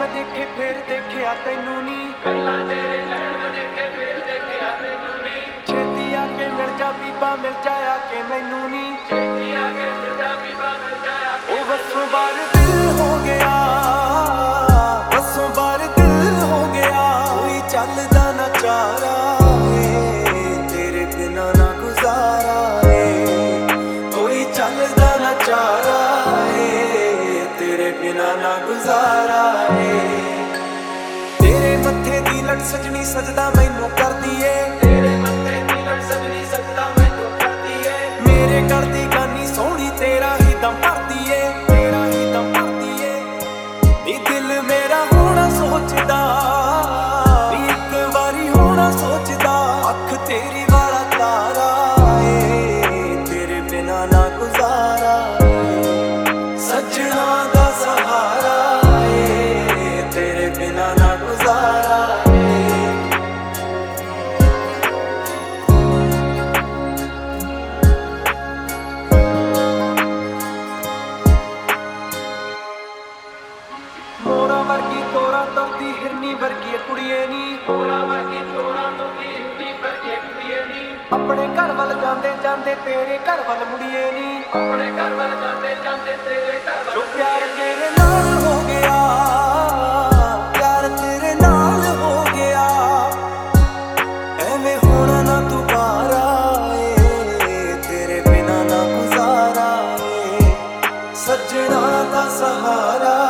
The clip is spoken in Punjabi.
ਮੈਂ ਦੇਖੇ ਫੇਰ ਦੇਖਿਆ ਤੈਨੂੰ ਨੀ, ਪਹਿਲਾਂ ਤੇਰੇ ਨੈਣ ਮੈਂ ਦੇਖੇ ਫੇਰ ਦੇਖਿਆ ਤੈਨੂੰ ਨੀ। ਛੇਤੀ ਆ ਕੇ ਮਿਲ ਜਾ ਬੀਬਾ ਮਿਲ ਜਾਇਆ ਕਿ ਮੈਨੂੰ ਨੀ, ਛੇਤੀ ਆ ਕੇ ਮਿਲ ਜਾ ਬੀਬਾ ਮਿਲ ਜਾਇਆ ਕਿ ਉਹ ਬੱਸੋਂ ਬਾਹਰ ਦਿਲ ਹੋ ਗਿਆ, ਬੱਸੋਂ ਬਾਹਰ ਦਿਲ ਹੋ ਗਿਆ। ਕੋਈ ਚੱਲਦਾ ਨਾ ਚਾਰਾ ਏ ਤੇਰੇ ਬਿਨਾਂ ਨਾ ਗੁਜ਼ਾਰਾ ਏ, ਕੋਈ ਚੱਲਦਾ ਨਾ ਚਾਰਾ ਏ ਤੇਰੇ ਬਿਨਾਂ ਨਾ ਗੁਜ਼ਾਰਾ ਏ। ਤੇਰੇ ਮੱਥੇ ਦੀ ਲਟ ਸਜਣੀ ਸਜਦਾ ਮੈਨੂੰ ਕਰਦੀ ਏ, ਤੇਰੇ ਮੱਥੇ ਦੀ ਲਟ ਸਜਣੀ ਸਜਦਾ ਮੈਨੂੰ ਕਰਦੀ ਏ। ਮੇਰੇ ਗਲ ਦੀ ਗਾਨੀ ਸੋਹਣੀ ਤੇਰਾ ਹੀ ਦਮ ਭਰਦੀ ਏ, ਤੇਰਾ ਹੀ ਦਮ ਭਰਦੀ ਏ। ਨੀ ਦਿਲ ਮੇਰਾ ਹੋਣਾ ਸੋਚਦਾ, ਨੀ ਇੱਕ ਵਾਰੀ ਹੋਣਾ ਸੋਚਦਾ। ਅੱਖ ਤੇਰੀ ਵਾਲਾ ਤਾਰਾ ਏ ਤੇਰੇ ਬਿਨਾਂ ਨਾ ਗੁਜ਼ਾਰਾ ਏ, ਸੱਜਣਾ ਦਾ ਸਹਾਰਾ ਏ ਤੇਰੇ ਬਿਨਾਂ ਨਾ ਗੁਜ਼ਾਰਾ ਏ। ਮੋਰਾਂ ਵਰਗੀ ਤੋਰਾ ਤੁਰਦੀ ਹਿਰਨੀ ਵਰਗੀ ਕੁੜੀਏ ਨੀ, ਮੋਰਾਂ ਵਰਗੀ ਤੋਰਾ ਤੁਰਦੀ ਹਿਰਨੀ ਵਰਗੀ ਕੁੜੀਏ ਨੀ। ਆਪਣੇ ਘਰ ਵੱਲ ਜਾਂਦੇ ਜਾਂਦੇ ਤੇਰੇ ਘਰ ਵੱਲ ਮੁੜੀਏ ਨੀ, ਆਪਣੇ ਘਰ ਵੱਲ ਜਾਂਦੇ ਜਾਂਦੇ ਤੇਰੇ ਘਰ ਵੱਲ। ਜੋ ਪਿਆਰ ਤੇਰੇ ਨਾਲ ਹੋ ਗਿਆ, ਪਿਆਰ ਤੇਰੇ ਨਾਲ ਹੋ ਗਿਆ। ਐਵੇਂ ਹੋਣਾ ਨਾ ਦੁਬਾਰਾ ਏ ਤੇਰੇ ਬਿਨਾਂ ਨਾ ਗੁਜ਼ਾਰਾ ਏ, ਸੱਜਣਾ ਦਾ ਸਹਾਰਾ